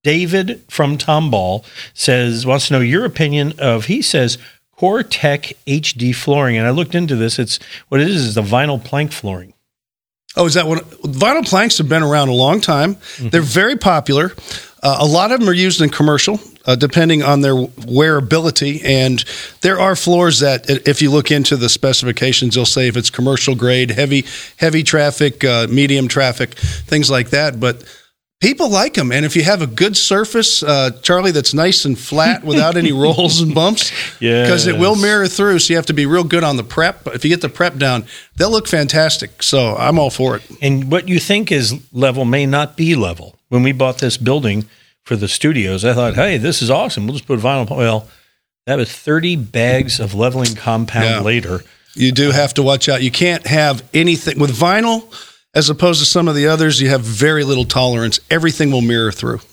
David from Tomball wants to know your opinion of, he says, CoreTech HD flooring. And I looked into this. What it is the vinyl plank flooring. Oh, is that what? Vinyl planks have been around a long time. Mm-hmm. They're very popular. A lot of them are used in commercial, depending on their wearability. And there are floors that, if you look into the specifications, they'll say if it's commercial grade, heavy traffic, medium traffic, things like that. But people like them. And if you have a good surface, Charlie, that's nice and flat without any rolls and bumps, because it will mirror through. So you have to be real good on the prep. But if you get the prep down, they'll look fantastic. So I'm all for it. And what you think is level may not be level. When we bought this building for the studios, I thought, hey, this is awesome. We'll just put vinyl. Well, that was 30 bags of leveling compound later. You do have to watch out. You can't have anything with vinyl. As opposed to some of the others, you have very little tolerance. Everything will mirror through.